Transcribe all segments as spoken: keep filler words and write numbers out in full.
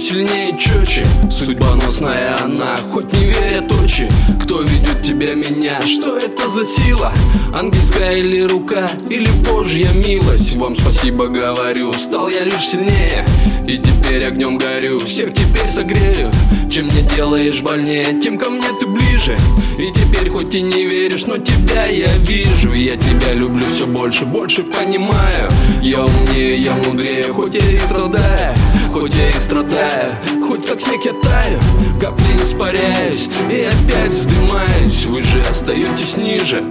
сильнее, четче. Судьбоносная она, хоть не верят очи. Кто ведет тебя, меня? Что это за сила? Ангельская или рука, или Божья милость? Вам спасибо говорю, стал я лишь сильнее, и теперь огнем горю. Всех теперь согрею. Чем мне делаешь больнее, тем ко мне ты ближе. И теперь хоть и не веришь, но тебя я вижу. Я тебя люблю все больше, больше понимаю. Я умнее, я мудрее, хоть я и страдаю, хоть я и страдаю, хоть как снег я таю, капли испаряюсь и опять вздымаюсь. Вы же остаетесь ниже.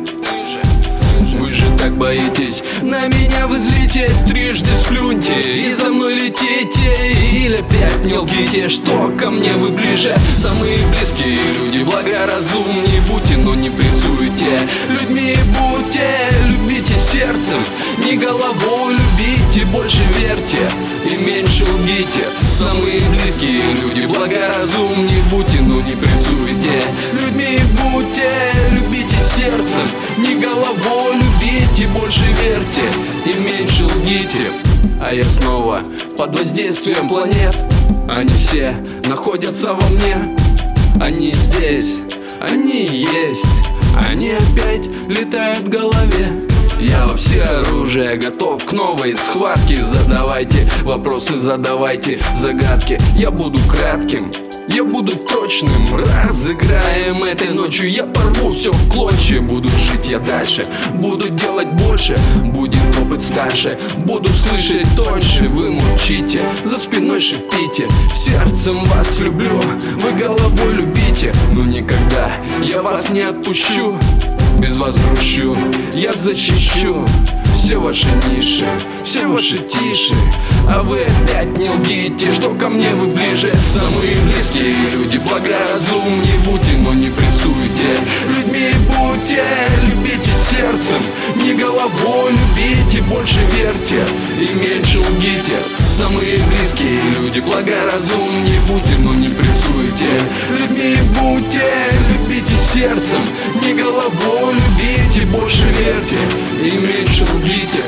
Вы же так боитесь на меня взлететь. Трижды сплюньте и за мной летите. Или опять не лгите, что ко мне вы ближе. Самые близкие люди, благоразумнее будьте, но не прессуйте. Людьми будьте, любите сердцем, не головой любите, больше верьте и меньше лгите. Самые близкие люди, благоразумнее будьте, но не прессуйте. Людьми будьте, любите сердцем, не головой любите, больше верьте и меньше лгите. А я снова под воздействием планет. Они все находятся во мне. Они здесь, они есть. Они опять летают в голове. Я во всеоружие, готов к новой схватке. Задавайте вопросы, задавайте загадки. Я буду кратким, я буду точным. Разыграем этой ночью, я порву все в клочья. Буду жить я дальше, буду делать больше. Будет опыт старше, буду слышать тоньше. Вы молчите, за спиной шипите. Сердцем вас люблю, вы головой любите. Но никогда я вас не отпущу. Без вас грущу, я защищу все ваши ниши, все ваши тиши. А вы опять не лгите, что ко мне вы ближе. Самые близкие люди, благоразумнее будьте, но не прессуйте. Людьми будьте, любите сердцем, не головой любите, больше верьте и меньше лгите. Самые близкие люди, благоразумнее будьте, но не прессуйте. Людьми будьте, любите сердцем, не головой любите, больше верьте и меньше лгите.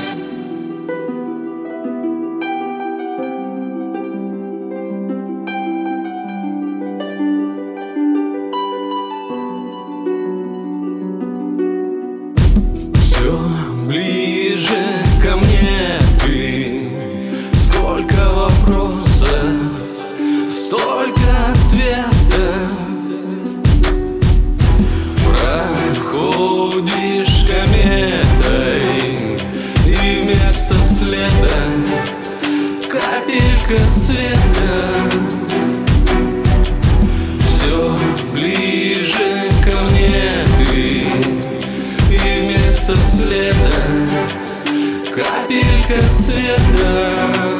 Все ближе ко мне ты. Сколько вопросов, столько ответов. Проходишь кометой, и вместо следа капелька света. Все ближе ко мне ты, и вместо следа капелька света.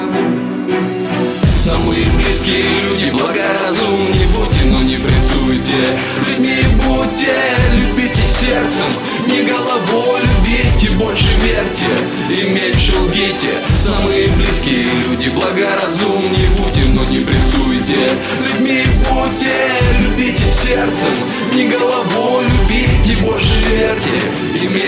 Самые близкие люди, благоразумнее будьте, но не прессуйте. Людьми будьте, любите сердцем, не головой любите, больше верьте и меньше лгите. Самые близкие люди, благоразумнее будьте, но не прессуйте. Людьми будьте, любите сердцем, не головой любите, больше верьте и меньше